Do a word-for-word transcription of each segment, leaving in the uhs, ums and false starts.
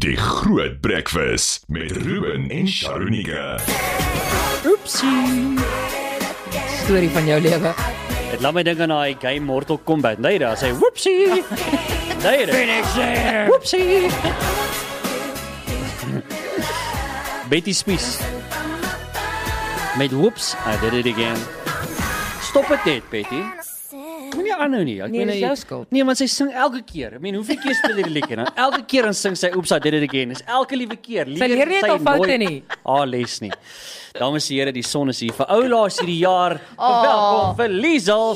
Die Groot Breakfast met Ruben en Sharonika. Oepsie. Storie van jou lewe. Het laat my dink aan daai game Mortal Kombat. Nee, daar sê whoopsie. Nee, finish there. Whoopsie. Betty Spies. Met whoops, I did it again. Stop het net, Betty. Moenie aanhou nie. Ek Nee, meen, dis jou skuld. Nee, want sy sing elke keer. Ek meen, hoeveel keer speel jy die liedjie dan? Elke keer dan sing sy oeps, I did it again. Dis elke liewe keer. Sy leer nie al foute nie. Ah, les nie. Dames en here, die son is hier. Vir ou laas hierdie jaar. Oh. Welkom vir Liesel.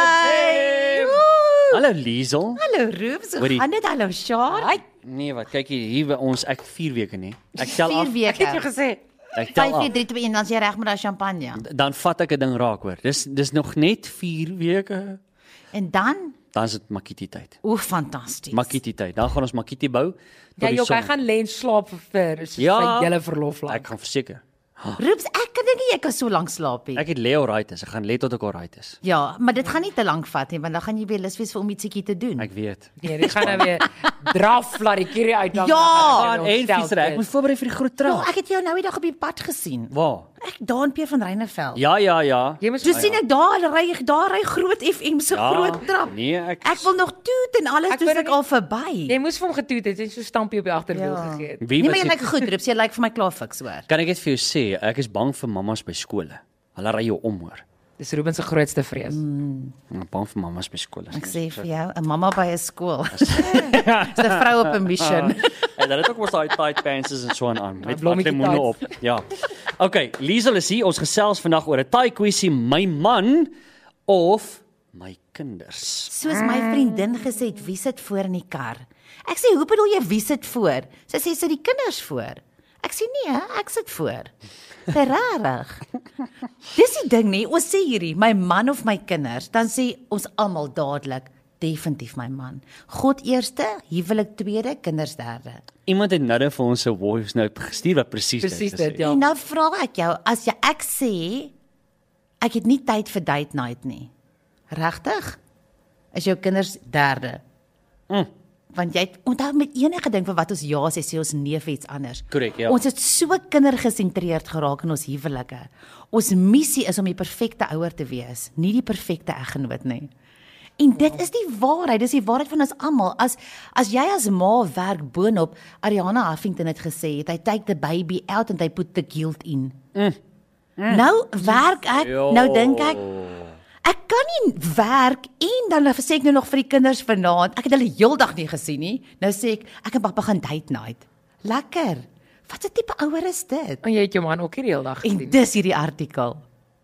Yay! Hallo Liesel. Hallo Ruben, so Hoorie. gaan dit? Hallo Shaar. Nee, wat kyk hier, hier by ons ek vier weke nie. Ek tel af. Vier Ek het jou weke. gesê. Ek tel vyf, af. vier, drie, twee, een, dan is jy reg met daai champagne. Dan vat ek 'n ding raak hoor. Dis dis nog net vier weke. En dan, Dan is dit makiti tyd. o, fantasties. Makiti tyd. Dan gaan ons makiti bou. tot Ja, die jy son- gaan lê en slaap vir vir Ja. sy hele verlof lank. Ek gaan verseker. Rubes, ek kan dink nie jy kan so lank slaap nie. Ek het lê alright is. Ek gaan lê tot ek alright is. Ja, maar dit gaan nie te lank vat nie, want dan gaan jy weer lus wees vir om ietsiekie te doen. Ek weet. Nee, dit gaan nou weer draf laat die kierie uit. dan- Ja, dan En stel fietsry, ek dit. moet voorberei vir die groot Ja, trou. ek het jou nou die dag op die pad gesien. Waar? Ek daar in Pier van Reineveld. Ja, ja, ja. Jy moet So sien ek daar ry daar ry groot F M se Ja, groot trap. nee, ek- Ek wil nog toet en alles, Ek toe wil ek nie- al verby. Jy moes vir hom getoet het en so stampie op die agterwiel Ja. gegee het. Wie Nee, wat maar jy sê- lyk goed, Rubes, jy lyk vir my klaar fiks hoor. Kan ek net vir jou sê, ek is bang vir mammas by skole. Hulle ry jou om hoor. Dis Ruben se grootste vrees. Ek is bang vir mammas by skole. Ek sê vir jou, 'n mamma by 'n skool. Dis 'n vrou op 'n mission. En dan het ook mos daai tight pants en so aan met blommetjie lemoene op. Ja. Okay, Liesel is hier. Ons gesels vandag oor 'n taai kwessie, my man of my kinders. Soos my vriendin gesê het, wie sit voor in die kar? Ek sê, hoe bedoel jy wie sit voor? Sy sê sit die kinders voor. Ek sê nee, ek sit voor. Dis rarig. Dis die ding nie, ons sê hierdie, my man of my kinders, dan sê ons almal dadelik definitief my man. God eerste, huwelik tweede, kinders derde. Iemand het nou vir ons 'n voice note gestuur wat presies Presies gesê dit, ja. En nou vra ek jou, as jy ek sê ek het nie tyd vir date night nie. Regtig? Is jou kinders derde? Mm. Want jy het, onthou met enige ding vir wat ons ja sê, sê ons nee vir iets anders. Korrek, ja. Ons het so kindergesentreerd geraak in ons huwelike. Ons missie is om die perfekte ouer te wees, nie die perfekte eggenoot nie. En dit is die waarheid, dis die waarheid van ons almal. As as jy as ma werk boonop, Ariana Huffington het gesê, het hy take the baby out and they put the guilt in. Mm. Mm. Nou werk ek, Jo. nou dink ek Ek kan nie werk en dan sê ek nou nog vir die kinders vanaand. Ek het hulle heeldag nie gesien nie. Nou sê ek, ek en pappa gaan date night. Lekker. Wat 'n tipe ouer is dit? En jy het jou man ook hier die hele dag En gesien. dis hierdie artikel.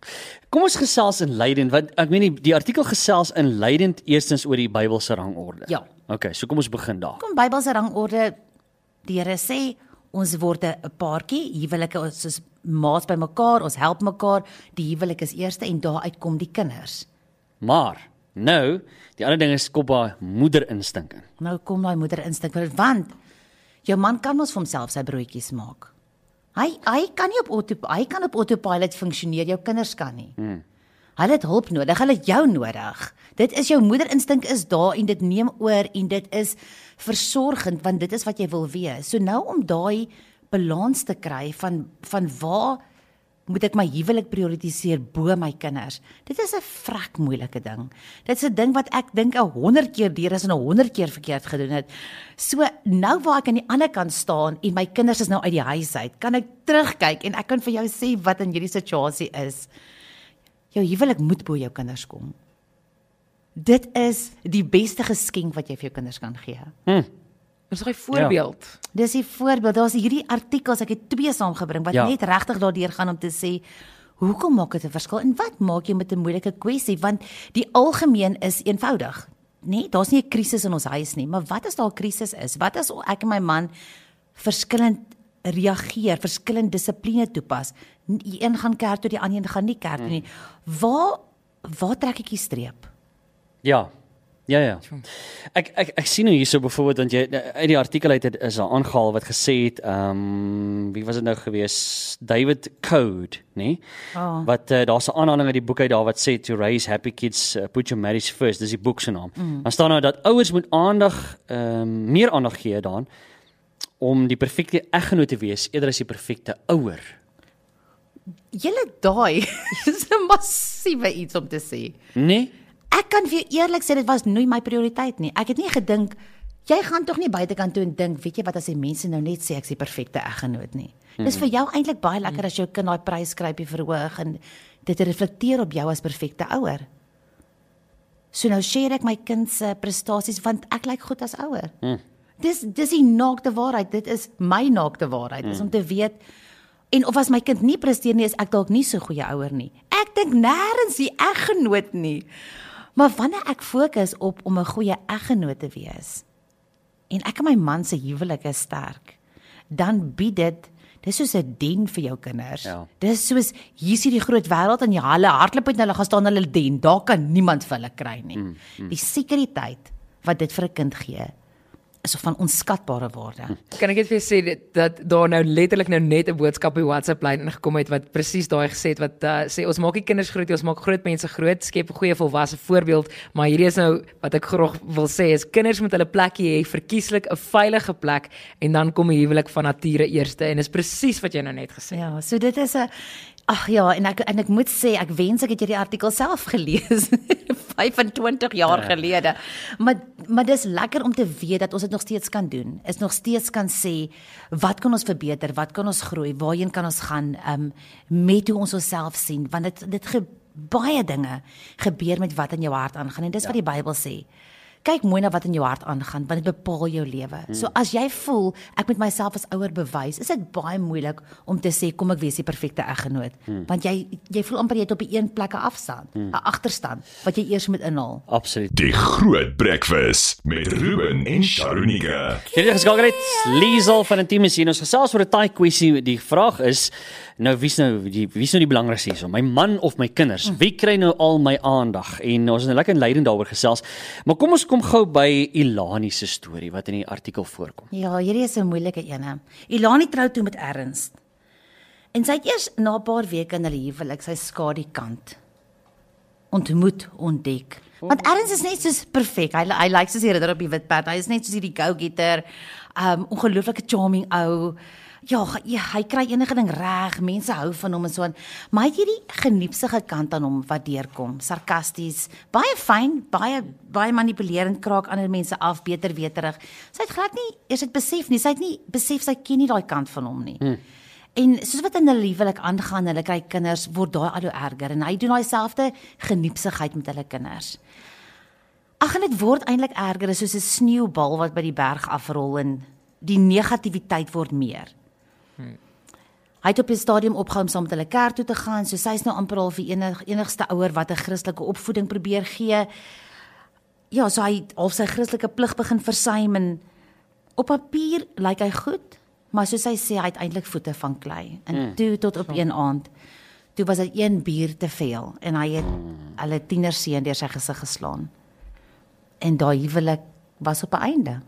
Kom ons gesels inleidend, want ek meen die, die artikel gesels inleidend eerstens oor die Bybelse rangorde. Ja. Okay, so kom ons begin daar. Kom Bybelse rangorde. Die Here sê ons word 'n paartjie, huwelike ons is maats by mekaar, ons help mekaar. Die huwelik is eerste en daaruit kom die kinders. Maar nou, die ander ding is kop daar moederinstink in. Nou kom daai moeder instink want jou man kan mos vir homself sy broodjies maak. Hy hy kan nie op auto hy kan op autopilot funksioneer, jou kinders kan nie. Hmm. Hulle het hulp nodig, hulle het jou nodig. Dit is jou moederinstink is daar en dit neem oor en dit is versorgend want dit is wat jy wil wees. So nou om daai balans te kry van van waar moet ek my huwelik prioritiseer bo my kinders. Dit is 'n vrek moeilike ding. Dit is 'n ding wat ek dink 'n honderd keer deur is en 'n honderd keer verkeerd gedoen het. So nou waar ek aan die ander kant staan en my kinders is nou uit die huis uit, kan ek terugkyk en ek kan vir jou sê wat in hierdie situasie is. Jou huwelik moet bo jou kinders kom. Dit is die beste geskenk wat jy vir jou kinders kan gee. Hm. Dis 'n voorbeeld. Dis 'n voorbeeld. Daar's hierdie artikels, ek het twee saamgebring wat Ja. net regtig daardeur gaan om te sê hoekom maak dit 'n verskil en wat maak jy met 'n moeilike kwessie want die algemeen is eenvoudig. Nee, daar's nie 'n krisis in ons huis nie, maar wat as daar 'n krisis is? Wat as ek en my man verskillend reageer, verskillend dissipline toepas? Die een gaan kerk toe, die ander een gaan nie kerk toe nie. Waar waar trek ek die streep? Ja. Ja ja. Ek ek ek sien nou hierso byvoorbeeld dat jy uit die artikel uit het is daar aangehaal wat gesê het ehm um, wie was dit nou gewees David Code, nê? Nee? Oh. Wat uh, daar's 'n aanhaling uit die boek uit daar wat sê to raise happy kids uh, put your marriage first. Dis die boek se naam. Mm. Dan staan nou dat ouers moet aandag ehm um, meer aandag gee daaraan om die perfekte eggenoot te wees eerder as die perfekte ouer? Julle daai is 'n massiewe iets om te sê. Nee? Ek kan vir jou eerlik sê dit was nooit my prioriteit nie. Ek het nie gedink jy gaan tog nie buitekant toe en dink, weet jy wat as die mense nou net sê ek is die perfekte eggenoot nie. Mm-hmm. Dis vir jou eintlik baie lekker as jou kind daai pryskrypie verhoog en dit reflekteer op jou as perfekte ouer. So nou share ek my kind se prestasies want ek lyk goed as ouer. Mm. Dis dis die naakte waarheid. Dit is my naakte waarheid. Dis mm. om te weet en of as my kind nie presteer nie, is ek dalk nie so goeie ouer nie. Ek dink nêrens die eggenoot nie. Maar wanneer ek fokus op om 'n goeie eggenoot te wees en ek en my man se huwelik is sterk, dan bied dit dis soos 'n den vir jou kinders. Ja. Dis soos hier is hierdie groot wêreld en jy hulle hardloop uit en hulle gaan staan hulle den. Daar kan niemand vir hulle kry nie. Mm, mm. Die sekuriteit wat dit vir 'n kind gee is van onskatbare waarde. Kan ek net vir sê dat, dat daar nou letterlik nou net 'n boodskap op WhatsApp lyn ingekom het wat presies daai gesê het wat uh, sê ons maak nie kinders groot, ons maak groot mense groot, skep 'n goeie volwasse voorbeeld, maar hierdie is nou wat ek graag wil sê is kinders moet hulle plekkie hê, verkieslik 'n veilige plek en dan kom die huwelik van nature eerste en is presies wat jy nou net gesê het. Ja, so dit is 'n ag ja, en ek en ek moet sê ek wens ek het hierdie artikel self gelees vyfentwintig jaar ja. gelede. Maar maar dis lekker om te weet dat ons dit nog steeds kan doen. Is nog steeds kan sê wat kan ons verbeter, wat kan ons groei, waarheen kan ons gaan um, met hoe ons onsself sien, want dit dit ge, baie dinge gebeur met wat in jou hart aangaan en dis ja. wat die Bybel sê. Kyk mooi na wat in jou hart aangaan, want dit bepaal jou lewe. Hmm. So as jy voel ek moet myself as ouer bewys, is dit baie moeilik om te sê kom ek wees die perfekte eggenoot, hmm. want jy jy voel amper jy het op 'n een plek 'n afstand, 'n hmm. agterstand wat jy eers moet inhaal. Absoluut. Die Groot Breakfast met Ruben en Sharonika. Hierdie geskakel het Liesel van Intimacy en ons gesels oor 'n taai kwessie. Die vraag is nou wie's nou die wie's nou die belangrikste hierso, my man of my kinders? Wie kry nou al my aandag? En ons het nou lekker in leiding daaroor gesels. Maar kom ons kom gou by Ilani se storie wat in die artikel voorkom. Ja, hierdie is 'n moeilike ene. Ilani trou toe met Ernst. En sy het eers na 'n paar weke in hulle huwelik sy skadukant ontmoet, ontdek. Want Ernst is net soos perfek. Hy hy lyk soos die ridder op die wit perd. Hy is net soos hierdie go-getter, um ongelooflike charming ou. Ja, ja, hy kry enige ding reg, mense hou van hom en so aan. Maar hy het hierdie geniepsige kant aan hom wat deurkom, sarkasties, baie fyn, baie baie manipulerend, kraak ander mense af, beter weterig. Sy het glad nie eers dit besef nie. Sy het nie besef sy ken nie daai kant van hom nie. Hmm. En soos wat in hulle lieflik aangaan, hulle kry kinders, word daai al hoe erger en hy doen daai selfde geniepsigheid met hulle kinders. Ag, en dit word eintlik erger, soos 'n sneeubal wat by die berg afrol en die negativiteit word meer. Hmm. Hy het op 'n stadium opgehou om saam met hulle kerk toe te gaan, so sy is nou amper al vir enig, enigste ouer wat 'n Christelike opvoeding probeer gee. Ja, so hy het al sy Christelike plig begin versuim en op papier lyk hy goed, maar soos hy sê, hy het eintlik voete van klei. En hmm. toe tot op een aand, toe was dit een bier te veel en hy het hulle tienerseun deur sy gesig geslaan. En daai huwelik was op 'n einde.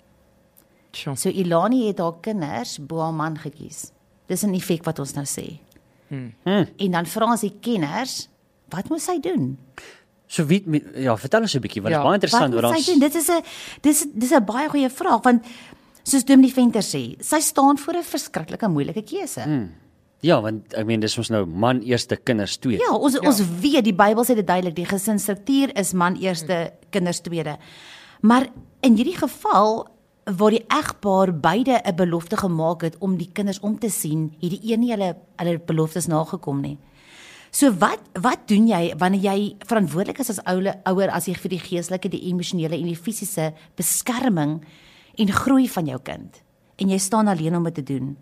Sure. So Ilani het haar kinders bo haar man gekies. Dis 'n effek wat ons nou sê. Hmm. Hmm. En dan vra ons die kenners, wat moet sy doen? So wie ja, vertel ons 'n bietjie, want dit ja. is baie interessant oor ons. Dit is 'n dis dis 'n baie goeie vraag want soos Dominee Venter sê, sy staan voor 'n verskriklike moeilike keuse. Hmm. Ja, want ek meen dis ons nou man eerste, kinders tweede. Ja, ons ja. ons weet die Bybel sê dit duidelik, die gesinsstruktuur is man eerste, hmm. kinders tweede. Maar in hierdie geval waar die egpaar beide 'n belofte gemaak het om die kinders om te sien, het die een nie hulle hulle beloftes nagekom nie. So wat wat doen jy wanneer jy verantwoordelik is as ouer ouer as jy vir die geestelike, die emosionele en die fisiese beskerming en groei van jou kind en jy staan alleen om dit te doen?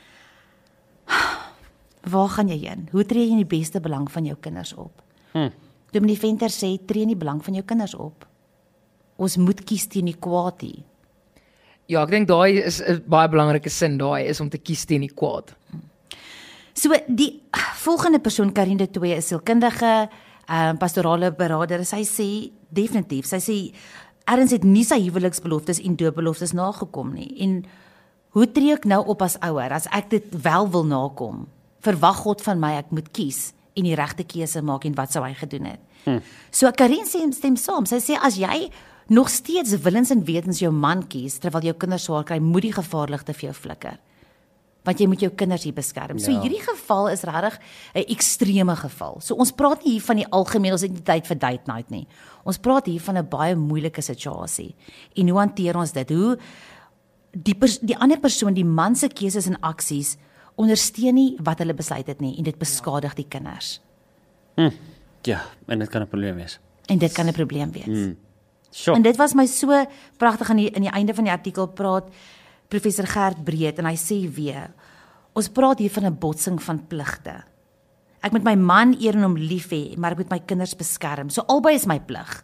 Waar gaan jy heen? Hoe tree jy in die beste belang van jou kinders op? Hm. Dominee Venter sê tree in die belang van jou kinders op. Ons moet kies teen die kwaad hier. Ja, ek dink daai is 'n baie belangrike sin, daai is om te kies teen die kwaad. So die volgende persoon, Karin de Tooy, is sielkundige, um, pastorale beraader. Sy sê definitief, sy sê Ernst het nie sy huweliksbeloftes en doopbeloftes nagekom nie. En hoe tree ek nou op as ouer as ek dit wel wil nakom? Verwag God van my ek moet kies en die regte keuse maak en wat sou hy gedoen het? Hmm. So Karin sê stem saam. Sy sê as jy nog steeds willens en wetens jou man kies, terwyl jou kinders swaar kry, moet die gevaarligte vir jou flikker. Want jy moet jou kinders hier beskerm. So Ja. hierdie geval is regtig 'n ekstreme geval. So ons praat nie hier van die algemeen, ons het nie tyd vir date night nie. Ons praat hier van 'n baie moeilike situasie. En hoe hanteer ons dit? Hoe die pers, die ander persoon, die man se keuses en aksies ondersteun nie wat hulle besluit het nie en dit beskadig die kinders. Hm. Ja, en dit kan 'n probleem wees. En dit kan 'n probleem wees. Hm. Sure. En dit was my so pragtig aan die in die einde van die artikel praat professor Gert Breed en hy sê weer, ons praat hier van 'n botsing van pligte. Ek moet my man eer en hom lief hê, maar ek moet my kinders beskerm. So albei is my plig.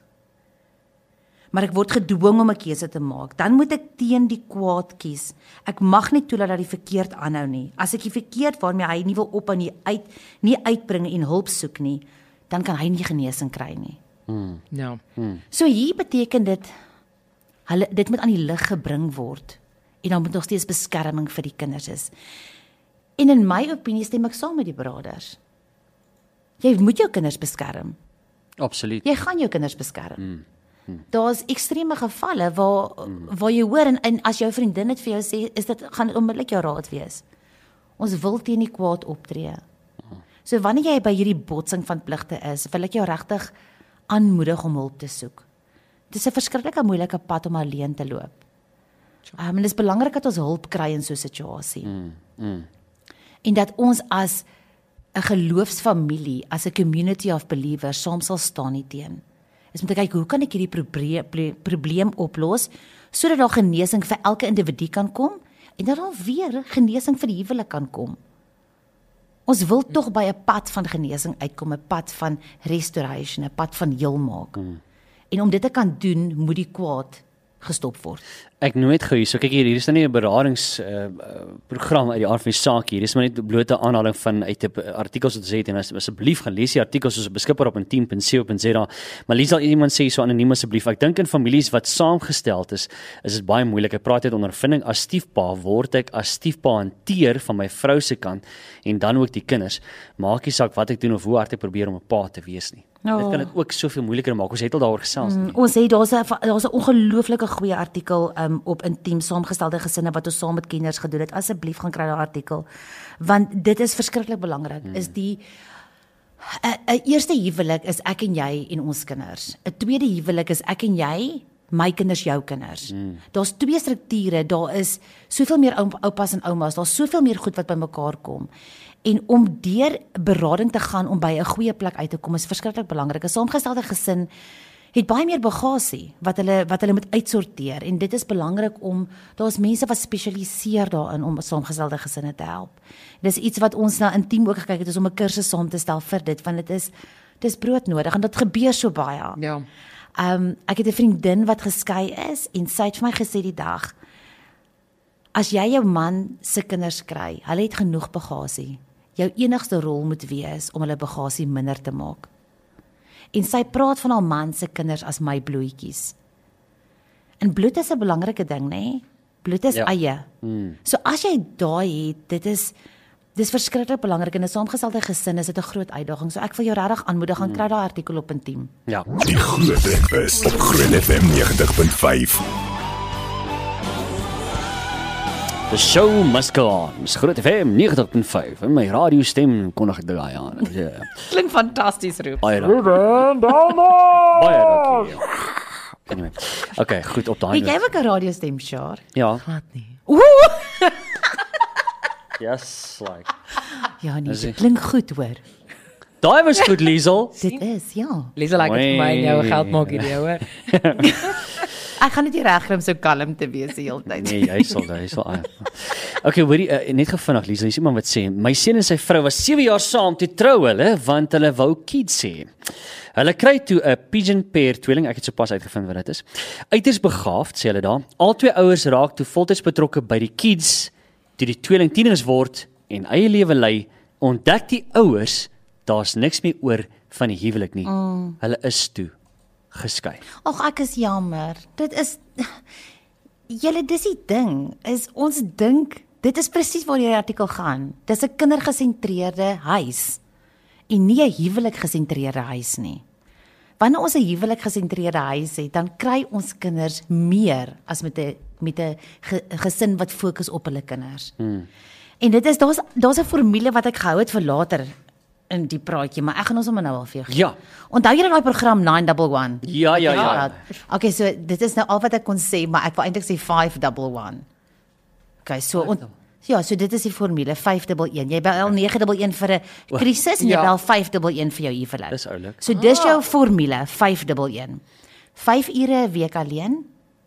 Maar ek word gedwing om 'n keuse te maak. Dan moet ek teen die kwaad kies. Ek mag nie toelaat dat die verkeerd aanhou nie. As ek die verkeerd waarmee hy nie wil ophou nie uit nie uitbring en hulp soek nie, dan kan hy nie genesing kry nie. Hmm. Ja. Hmm. So hier beteken dit hulle dit moet aan die lig gebring word en dan moet nog steeds beskerming vir die kinders is. En in my opinie stem ek saam met die beraders. Jy moet jou kinders beskerm. Absoluut. Jy gaan jou kinders beskerm. Hmm. Hmm. Daar's ekstreme gevalle waar hmm. waar jy hoor en, en as jou vriendin dit vir jou sê, is dit gaan dit onmiddellik jou raad wees. Ons wil teen die kwaad optree. So wanneer jy by hierdie botsing van pligte is, wil ek jou regtig aanmoedig om hulp te soek. Dit is 'n verskriklike moeilike pad om alleen te loop. Um, en dit is belangrik dat ons hulp kry in so 'n situasie. Mm, mm. En dat ons as 'n geloofsfamilie, as 'n community of believers saam sal staan hierteen. Is om te kyk, hoe kan ek hierdie probleem, probleem oplos, sodat daar genesing vir elke individu kan kom, en dat daar weer genesing vir die huwelik kan kom. Ons wil tog by 'n pad van genesing uitkom, 'n pad van restoration, 'n pad van heelmaak. Mm. En om dit te kan doen, moet die kwaad gestop word. Ek nooit gou hier, so kyk hier, hier is nou nie 'n beradings uh, program uit die aard van die saak hier. Dis maar net 'n blote aanhaling van uit 'n artikels wat ons het en as, asseblief gaan lees die artikels soos beskikbaar op intiem punt co punt za. Maar lees al iemand sê so anoniem asseblief. Ek dink in families wat saamgestel is, is dit baie moeilik. Ek praat uit ondervinding as stiefpa, word ek as stiefpa hanteer van my vrou se kant en dan ook die kinders. Maak nie saak wat ek doen of hoe hard ek probeer om 'n pa te wees nie. Oh. Dit kan dit ook soveel moeiliker maak. Ons het al daaroor gesels. Mm, ons het daar's 'n daar's 'n ongelooflike goeie artikel um, op intiem saamgestelde gesinne wat ons saam met kenners gedoen het. Asseblief gaan kry daai artikel. Want dit is verskriklik belangrik. Mm. Is die 'n eerste huwelik is ek en jy en ons kinders. 'n Tweede huwelik is ek en jy, my kinders, jou kinders. Mm. Daar's twee strukture, daar is soveel meer oupas en oumas, daar's soveel meer goed wat bymekaar kom. En om deur berading te gaan om by 'n goeie plek uit te kom is verskriklik belangrik. 'n Saamgestelde gesin het baie meer bagasie wat hulle wat hulle moet uitsorteer en dit is belangrik om daar's mense wat spesialiseer daarin om saamgestelde gesinne te help. Dis iets wat ons na intiem ook gekyk het, is om 'n kursus saam te stel vir dit want dit is dis broodnodig en dit gebeur so baie. Ja. Um ek het 'n vriendin wat geskei is en sy het vir my gesê die dag, as jy jou man se kinders kry, hulle het genoeg bagasie. Jou enigste rol moet wees om hulle bagasie minder te maak. En sy praat van haar man se kinders as my bloetjies. En bloed is 'n belangrike ding, nê? Nee? Bloed is ja. eie. Hmm. So as jy daai het, dit is dis verskriklik belangrik in 'n saamgestelde gesin is dit 'n groot uitdaging. So ek wil jou regtig aanmoedig aan hmm. kry daai artikel op intiem. Ja. Die Groot Breakfast op Groot F M negentig punt vyf. The show must go on. Dis Groot F M negentig punt vyf. En my radiostem kon ek dit aan. Ja. Klink fantasties roep. Baie dankie. Baie dankie. Anyway. Okay, goed op daai. Het jy ook 'n radiostem, Char? Ja. Wat nie. Ooh! Yes, like. Ja, nee, dit klink goed, hoor. Daai was goed, Liesel. Dit is, ja. Lisa, like dit vir my en jou geld maak hierdie, hoor. Ek gaan dit nie regkry om so kalm te wees die hele tyd. Nee, hy sal, hy sal. Okay, hoorie, uh, net gevinnig, Liesel, hier is iemand wat sê, my seun en sy vrou was sewe jaar saam toe trou hulle, want hulle wou kids hê. Hulle kry toe 'n pigeon pair tweeling, ek het sopas uitgevind wat dit is. Uiters begaafd, sê hulle daar. Al twee ouers raak toe voltyds betrokke by die kids, toe die tweeling tieners word en eie lewe lei, ontdek die ouers, daar's niks meer oor van die huwelik nie. Mm. Hulle is toe geskei. Ag, ek is jammer. Dit is julle dis die ding, is ons dink, dit is presies waar die artikel gaan. Dis 'n kindergesentreerde huis en nie 'n huwelik gesentreerde huis nie. wanneer ons 'n huwelik gesentreerde huis het, dan kry ons kinders meer as met 'n met 'n ge, gesin wat fokus op hulle kinders. Hmm. En dit is daar's daar's 'n formule wat ek gehou het vir later in die praatjie, maar ek gaan ons hom nou al vir jou gee. Ja. Onthou julle daai program nine one one? Ja, ja, ja. ja. Okay, so dit is nou al wat ek kon sê, maar ek wil eintlik sê five one one. Okay, so on, ja, so dit is die formule five one one. Jy bel nine one one vir 'n krisis en jy Ja. bel five one one vir jou huwelik. Dis oulik. So dis jou formule five one one. vyf ure 'n week alleen,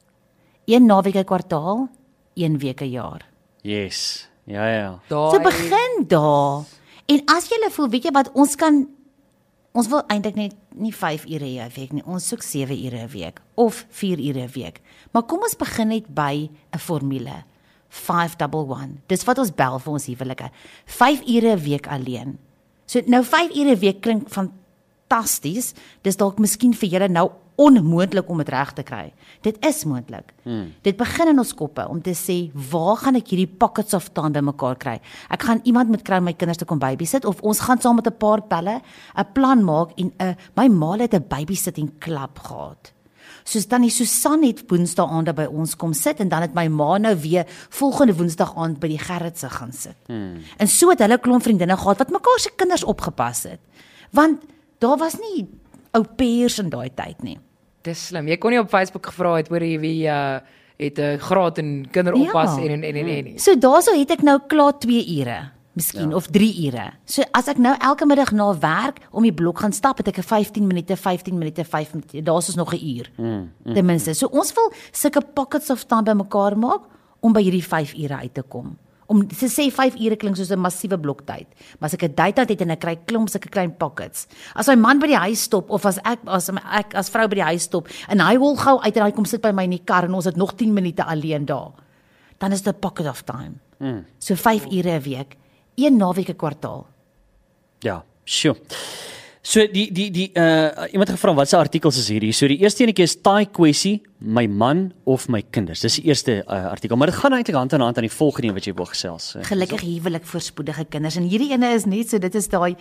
een naweek 'n kwartaal, een week 'n jaar. Yes. Ja, ja. Daai So begin daar. En as jy voel, weet jy wat, ons kan ons wil eintlik net nie vyf ure 'n week nie. Ons soek sewe ure 'n week of vier ure 'n week. Maar kom ons begin net by 'n formule. five one one. Dis wat ons bel vir ons huwelike. vyf ure 'n week alleen. So nou vyf ure 'n week klink fantasties. Dis dalk miskien vir julle nou onmoontlik om dit reg te kry. Dit is moontlik. Hmm. Dit begin in ons koppe om te sê, waar gaan ek hierdie pockets of time bymekaar kry? Ek gaan iemand moet kry om my kinders te kom babysit of ons gaan saam met 'n paar pelle 'n plan maak en 'n my ma het 'n babysitting klub gehad. Soos dan die Susan het Woensdae aande by ons kom sit en dan het my ma nou weer volgende Woensdag aand by die Gerrit se gaan sit. Hmm. En so het hulle klomp vriendinne gehad wat mekaar se kinders opgepas het. Want daar was nie ou pairs in daai tyd nie. Dis slim. Jy kon nie op Facebook gevra het oor jy wie uh, het 'n uh, graad in kinderoppas Ja. en en en en, en nie. So daarso het ek nou klaar twee ure, miskien ja. of drie ure. So as ek nou elke middag na werk om die blok gaan stap, het ek 'n vyftien minute, vyftien minute, vyf minute. Daar's ons nog 'n uur. Mm, mm, ten minste. So ons wil sulke pockets of time bymekaar maak om by hierdie vyf ure uit te kom. Om te sê vyf ure klink soos 'n massiewe bloktyd, maar as ek 'n date het en ek kry klomp sulke klein pockets. As my man by die huis stop of as ek as ek as vrou by die huis stop en hy wil gou uit en hy kom sit by my in die kar en ons het nog tien minute alleen daar, dan is dit 'n pocket of time. Mm. So vyf ure 'n week, een naweek 'n kwartaal. Ja, sure. So die die die uh iemand het gevra wat se artikels is hierdie. So die eerste enetjie is taai kwessie, my man of my kinders. Dis die eerste uh, artikel, maar dit gaan eintlik hand aan hand aan die volgende een wat jy wou gesels. Uh, Gelukkig huwelik voorspoedige kinders en hierdie ene is net so, dit is daai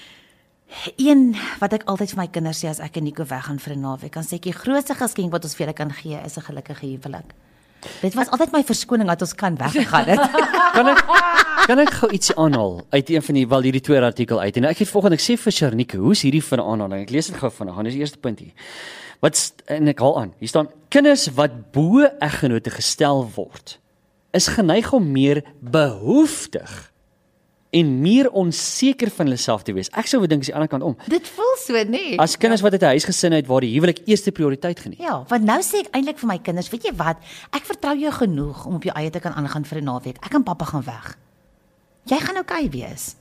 een wat ek altyd vir my kinders sê as ek en Nico weggaan vir 'n naweek, dan sê ek die grootste geskenk wat ons vir julle kan gee is 'n gelukkige huwelik. Dit was altyd my verskoning dat ons kan weggegaan het. Kan ek kan ek gou ietsie aanhaal uit een van die wel hierdie twee artikel uit. En ek het volgende ek sê vir Sharnike, hoe's hierdie vir 'n aanhaling? Ek lees dit gou vanaand. Dis die eerste punt hier. Wat en ek haal aan. Hier staan kinders wat bo eggenote gestel word is geneig om meer behoeftig en meer onseker van hulle self te wees. Ek sou dink dis die ander kant om. Dit voel so, nee. As kinders wat uit 'n huisgesin uit waar die huwelik eerste prioriteit geniet. Ja, want nou sê ek eintlik vir my kinders, weet jy wat? Ek vertrou jou genoeg om op jou eie te kan aangaan vir 'n naweek. Ek en pappa gaan weg. Jy gaan oukei wees.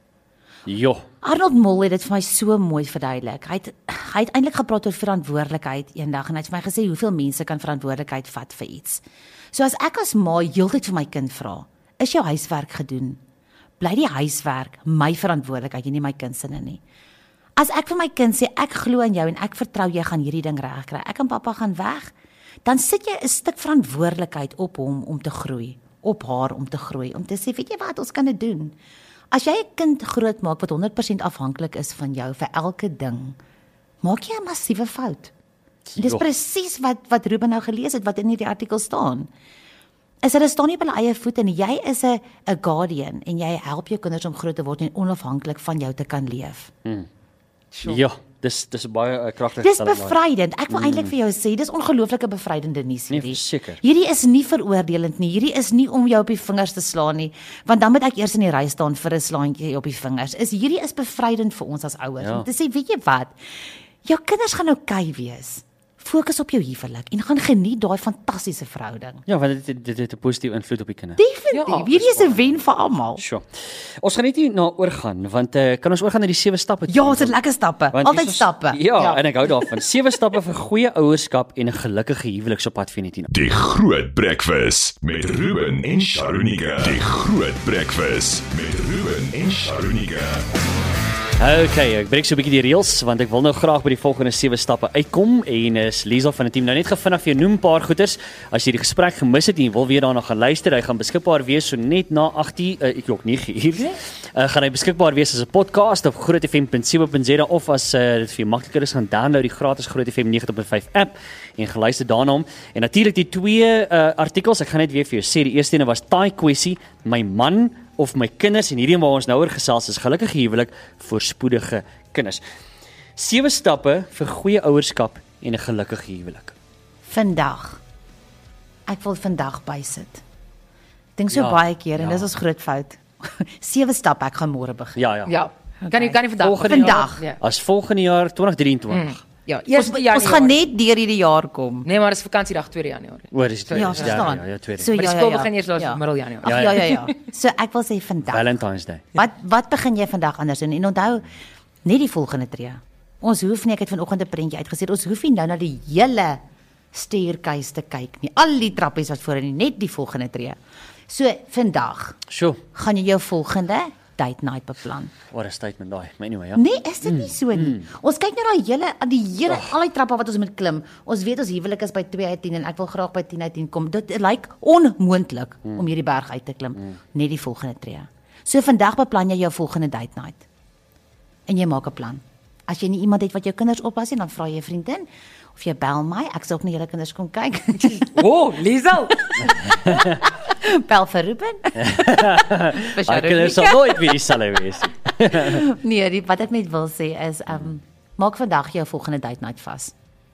Jo. Arnold Mol het dit vir my so mooi verduidelik. Hy het hy het eintlik gepraat oor verantwoordelikheid eendag en hy het vir my gesê hoeveel mense kan verantwoordelikheid vat vir iets. So as ek as ma heeltyd vir my kind vra, is jou huiswerk gedoen? Bly die huiswerk my verantwoordelikheid en nie my kind se nie. As ek vir my kind sê ek glo in jou en ek vertrou jy gaan hierdie ding regkry. Ek en pappa gaan weg, dan sit jy 'n stuk verantwoordelikheid op hom om te groei, op haar om te groei, om te sê weet jy wat ons kan dit doen. As jy 'n kind grootmaak wat honderd persent afhanklik is van jou vir elke ding, maak jy 'n massiewe fout. Dis Jo. presies wat wat Ruben nou gelees het wat in hierdie artikel staan. Is hulle staan nie op hulle eie voete en jy is 'n 'n guardian en jy help jou kinders om groot te word en onafhanklik van jou te kan leef. Ja, dis dis 'n baie uh, kragtige Dis stelling, maar- bevrydend. Ek wil mm. eintlik vir jou sê, dis ongelooflike bevrydende nuus Nee, hierdie. verseker. Hierdie is nie veroordelend nie. Hierdie is nie om jou op die vingers te slaan nie, want dan moet ek eers in die ry staan vir 'n slaantjie op die vingers. Is hierdie is bevrydend vir ons as ouers Ja. om te sê, weet jy wat? Jou kinders gaan oukei wees. Fokus op jou huwelik en gaan geniet daai fantastiese verhouding. Ja, want dit dit het 'n positiewe invloed op die kinders. Definitief. Ja, hierdie is 'n wen vir almal. Sure. Ons gaan net nie na oorgaan want uh, kan ons oorgaan na die sewe stappe? Ja, ons het lekker stappe. Want Altyd hier is- stappe. Ja, ja, en ek hou daarvan. Sewe stappe vir goeie ouerskap en 'n gelukkige huwelik so pad vir Netina. Die Groot Breakfast met Ruben en Sharunika. Die Groot Breakfast met Ruben en Sharunika. Okay, ek breek so 'n bietjie die reëls want ek wil nou graag by die volgende sewe stappe uitkom en is Liesel van die team nou net gevinnig vir jou noem 'n paar goeters. As jy die gesprek gemis het en jy wil weer daarna gaan luister, hy gaan beskikbaar wees so net na agt uur, uh, ek jok nege uur. uh, gaan hy beskikbaar wees as 'n podcast op groot f m punt co punt za of as uh, dit vir jou makliker is, gaan download die gratis Groot F M negentig punt vyf app en geluister daarna hom. En natuurlik die twee uh, artikels, ek gaan net weer vir jou sê, die eerste ene was taai kwessie, my man of my kinders, en hierdie waar ons nou oor gesels is gelukkige huwelik, voorspoedige kinders. Sewe stappe vir goeie ouerskap en 'n gelukkige huwelik. Vandag. Ek wil vandag bysit. Ek dink so Ja, baie keer en ja. dis ons groot fout. Sewe stappe, ek gaan môre begin. Ja, ja. Ja. Kan jy kan jy vandag Volgende Vandag. Ja. As volgende jaar twintig drieëntwintig. Mm. Ja, Ons, eerste Januarie. ons gaan net deur hierdie jaar kom. Nee, maar dis vakansiedag tweede Januarie. Oor is Ja, verstaan. Ja, ja, tweede. So, Maar die ja, skool ja, ja. begin eers laas Ja. middel Januarie. Ag ja ja ja. So ek wil sê vandag. Valentine's Day. Wat wat begin jy vandag anders doen? En onthou net die volgende tree. Ons hoef nie, ek het vanoggend 'n prentjie uitgesit. Ons hoef nie nou na die hele staircase te kyk nie. Al die trappies wat voor in, net die volgende tree. So vandag Sjoe, gaan jy jou volgende date night beplan. what a statement daai. Maar anyway, ja. Nee, is dit nie so nie. Ons kyk net daai hele die hele al die trappe wat ons moet klim. Ons weet ons huwelik is by twee uit tien en ek wil graag by tien uit tien kom. Dit lyk onmoontlik om hierdie berg uit te klim. Net die volgende tree. So vandag beplan jy jou volgende date night. En jy maak 'n plan. As jy nie iemand het wat jou kinders oppas nie, dan vra jy 'n vriendin of jy bel my. Ek sal ook na julle kinders kom kyk. O, oh, Liesel. Bel vir Ruben. Vir Hy kan sal nooit weer dieselfde wees nie. Nee, die, wat ek net wil sê is um maak vandag jou volgende date night vas.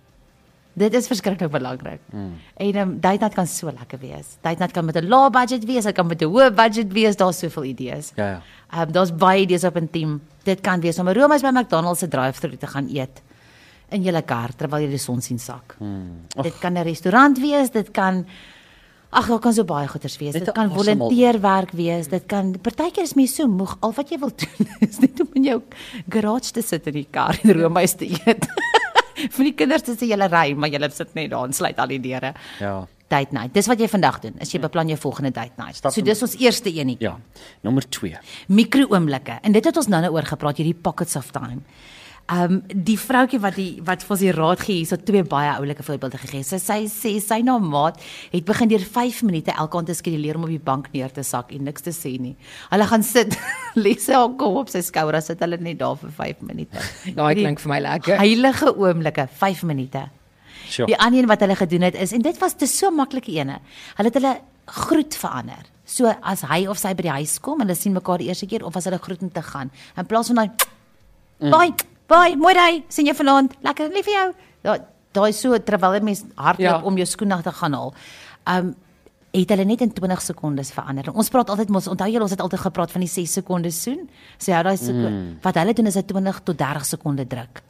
Dit is verskriklik belangrik. Mm. En um, date night kan so lekker wees. Date night kan met 'n lae budget wees, dit kan met 'n hoë budget wees, daar's soveel idees. Ja, ja. Um, daar's baie idees op 'n team. Dit kan wees om 'n roomys by McDonald's se drive-thru te gaan eet in julle kar terwyl jy die son sien sak. Mm. Dit kan 'n restaurant wees, dit kan ag, daar kan so baie goeders wees. Net Dit kan awesome volunteerwerk wees. Dit kan partykeer is mense so moeg, al wat jy wil doen is net om in jou garage te sit in die kar en roomys te eet. Vir die kinders dis 'n hele ry, maar julle sit net daar en sluit al die deure. Ja. Date night. Dis wat jy vandag doen. As jy beplan jou volgende date night. Stap So dis ons eerste enetjie. Ja. Nommer twee. Mikro-oomblikke. En dit het ons nou-nou oor gepraat, hierdie pockets of time. Um die vroutjie wat die wat vir ons die raad gee, hierso twee baie oulike voorbeelde gegee. Sy sê sy sy na maat het begin deur vyf minute elke aand te skeduleer om op die bank neer te sak en niks te sê nie. Hulle gaan sit, lê sy haar kop op sy skouer, dan sit hulle net daar vir vyf minute. Daai klink vir my lekker. Heilige oomblikke, vyf minute. Sure. Die ander een wat hulle gedoen het is en dit was te so maklike ene. Hulle het hulle groet verander. So as hy of sy by die huis kom, hulle sien mekaar die eerste keer of as hulle groet om te gaan. In plaas van daai Mm. bye, bye, mooi dag, sien jou vanaand. Lekker lief vir jou. Daai daai so terwyl 'n mens hardloop Ja. om jou skoen af te gaan haal. Um het hulle net in twintig sekondes verander. En ons praat altyd mos onthou julle ons het altyd gepraat van die ses sekondes soen. So ja, daai mm. wat hulle doen is 'n twintig tot dertig sekonde druk.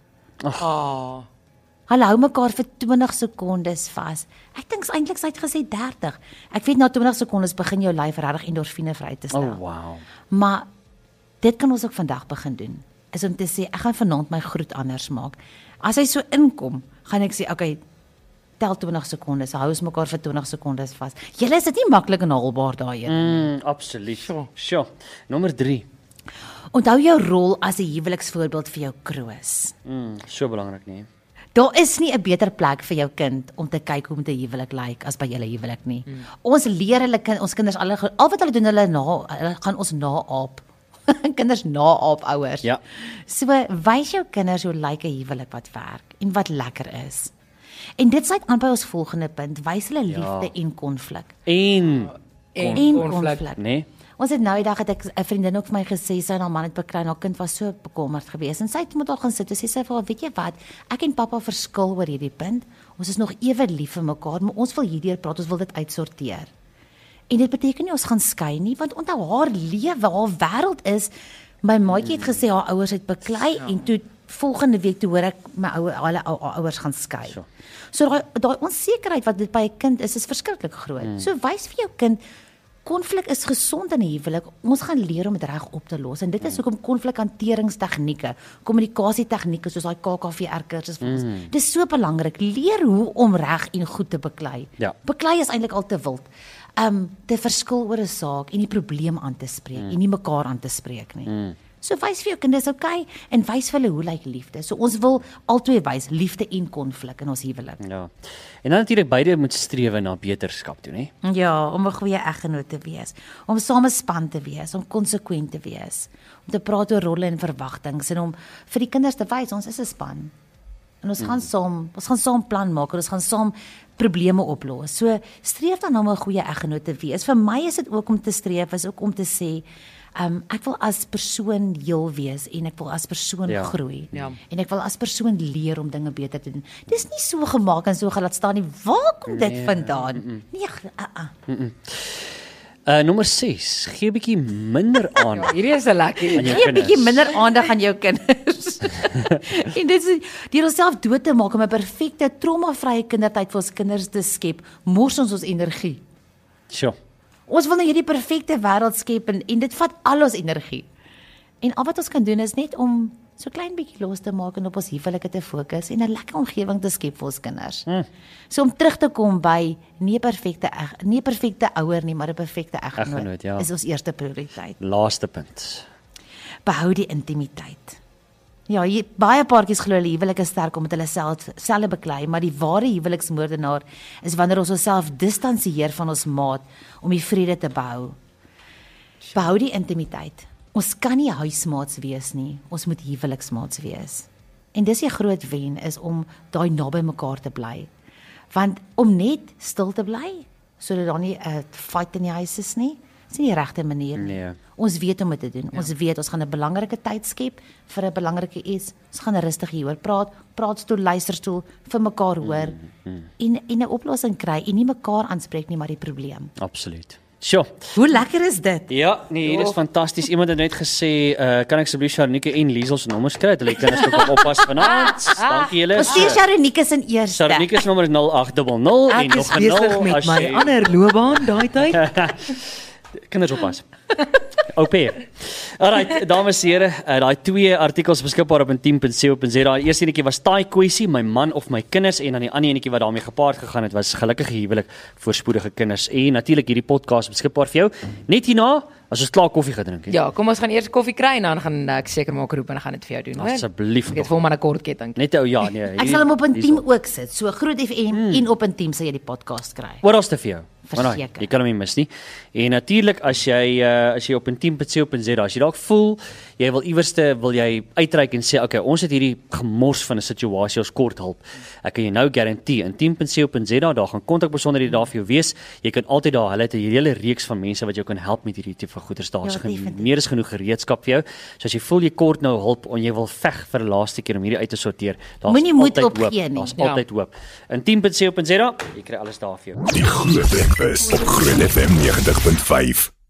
Ah. Hulle hou mekaar vir twintig sekondes vas. Ek dink eintlik sy het gesê dertig. Ek weet na twintig sekondes begin jou lyf regtig endorfine vry te stel. Oh wow. Maar dit kan ons ook vandag begin doen. Is om te sê ek gaan vanaand my groet anders maak. As hy so inkom, gaan ek sê okay, tel twintig sekondes. Hou ons mekaar vir twintig sekondes vas. Julle is dit nie maklik en haalbaar daai een. Mm, absoluut. Sure. Sure. Nommer drie. Onthou jou rol as 'n huweliksvoorbeeld vir jou kroos. Mm, so belangrik nie. Daar is nie 'n beter plek vir jou kind om te kyk hoe 'n huwelik lyk as by julle huwelik nie. Mm. Ons leer hulle kind, ons kinders alle al wat hulle doen hulle na hulle gaan ons naaap. Kinders naaap ouers. Ja. So wys jou kinders hoe lyk 'n huwelik wat werk en wat lekker is. En dit sluit aan by ons volgende punt, wys hulle liefde Ja. en konflik. En En En konflik. konflik. nee. Ons het nou die dag het ek 'n vriendin ook vir my gesê sy en haar man het beklei, haar kind was so bekommerd geweest en sy het met haar gaan sit en sê sy vir haar, weet jy wat, ek en pappa verskil oor hierdie punt. Ons is nog ewe lief vir mekaar, maar ons wil hierdeur praat, ons wil dit uitsorteer. En dit beteken nie ons gaan skei nie, want onthou haar lewe, haar wêreld is my maatjie het gesê haar ouers het beklei ja. En toe volgende week toe hoor ek my ouer hulle ouers gaan skei. So, so daai daai onsekerheid wat dit by 'n kind is, is verskriklik groot. Mm. So wys vir jou kind konflik is gesond in 'n huwelik. Ons gaan leer om dit reg op te los en dit is hoekom konflikhanteringstegnieke, kommunikasietegnieke soos daai K K V R kursus vir ons. Mm. Dis so belangrik. Leer hoe om reg en goed te beklei. Ja. Beklei is eintlik al te wild. Um te verskil oor 'n saak en die probleem aan te spreek mm. en nie mekaar aan te spreek nie. Mm. So wys vir jou kinders okay en wys vir hulle hoe lyk liefde. So ons wil albei wys liefde en konflik in ons huwelik. Ja. En dan natuurlik beide moet streef na beterskap toe, nê? Ja, om 'n goeie eggenoot te wees, om samespan te wees, om konsekwent te wees, om te praat oor rolle en verwagtinge en om vir die kinders te wys ons is 'n span. En ons mm. gaan saam, ons gaan saam plan maak en ons gaan saam probleme oplos. So streef dan om 'n goeie eggenoot te wees. Vir my is dit ook om te streef, is ook om te sê Um, ek wil as persoon heel wees en ek wil as persoon ja. groei. Ja. En ek wil as persoon leer om dinge beter te doen. Dis nie so gemaak en so gelaat staan nie. Waar kom dit nee. vandaan? Mm -mm. Nee, uh -uh. Mm -mm. Uh, nommer ses, gee 'n bietjie minder aandag. Ja, hierdie is 'n lekker idee. Gee 'n bietjie minder aandag aan jou kinders. En dit is deur onsself dood te maak om 'n perfekte trauma-vrye kindertyd vir ons kinders te skep, mors ons ons energie. Sjoe. Ons wil nou hierdie perfekte wêreld skep en, en dit vat al ons energie. En al wat ons kan doen is net om so klein bietjie los te maak en op ons huwelike te fokus en 'n lekker omgewing te skep vir ons kinders. Hmm. So om terug te kom by nie perfekte eg, nie perfekte ouer nie, maar 'n perfekte eggenoot ja. is ons eerste prioriteit. Laaste punt. Behou die intimiteit. Ja, jy, baie paartjies glo hulle huwelik is sterk omdat hulle self selfe beklei, maar die ware huweliksmoordenaar is wanneer ons onsself distansieer van ons maat om die vrede te behou. Behou die intimiteit. Ons kan nie huismaats wees nie, ons moet huweliksmaats wees. En dis 'n groot wen is om daai naby mekaar te bly. Want om net stil te bly sodat daar nie 'n fight in die huis is nie, is nie die regte manier nie. Nee. Ons weet om dit te doen. Ja. Ons weet ons gaan 'n belangrike tyd skep vir 'n belangrike iets. Ons gaan rustig hieroor praat, praatstoel, luisterstoel vir mekaar hoor mm, mm. en en 'n oplossing kry en nie mekaar aanspreek nie, maar die probleem. Absoluut. Sjoe. Hoe lekker is dit? Ja, nee, hier is fantasties. Iemand het net gesê, uh, kan ek asseblief Sharonike en Liesel se nommers kry? Hulle kinders moet oppas vanaand. Dankie julle. Ons stuur Sharonike se eerste. Sharonike se nommer is nul agt nul nul en nog 'n nul met my jy... ander loopbaan daai tyd. Kinders oppas. O P. Alright, dames en here, uh, daai twee artikels beskikbaar op intiem punt co punt za. Die eerste enetjie was taai kwessie, my man of my kinders, en dan die ander enetjie wat daarmee gepaard gegaan het was gelukkige huwelik, voorspoedige kinders. En natuurlik hierdie podcast beskikbaar vir jou net hierna as ons klaar koffie gedrink het. Ja, kom ons gaan eers koffie kry en dan gaan ek seker maak roep en dan gaan dit vir jou doen, hoor. Asseblief. Ek het vir hom 'n kort ketting. Net ou ja, nee. Ek sal hom op intiem ook sit. So Groot F M hmm. en op intiem sal jy die podcast kry. Oralste vir jou. Verseker. Jy kan hom nie mis nie. En natuurlik as jy uh, as jy op intiem punt co punt za, as jy dalk voel jy wil iewerste wil jy uitreik en sê okay, ons het hierdie gemors van 'n situasie, ons kort hulp. Ek kan jou nou garandeer intiem punt co punt za, daar gaan kontakbesonderhede daar vir jou wees. Jy kan altyd daar, hulle het 'n hele reeks van mense wat jou kan help met hierdie tipe van goeders. Daar is ja, meer as genoeg gereedskap vir jou. So as jy voel jy kort nou hulp en jy wil veg vir 'n laaste keer om hierdie uit te sorteer, daar's Moenie moed altyd hoop. Opgee nie. Daar's ja. altyd hoop. intiem punt co punt za, jy kry alles daar vir jou. Die Groot Breakfast op Groot F M ninety point five.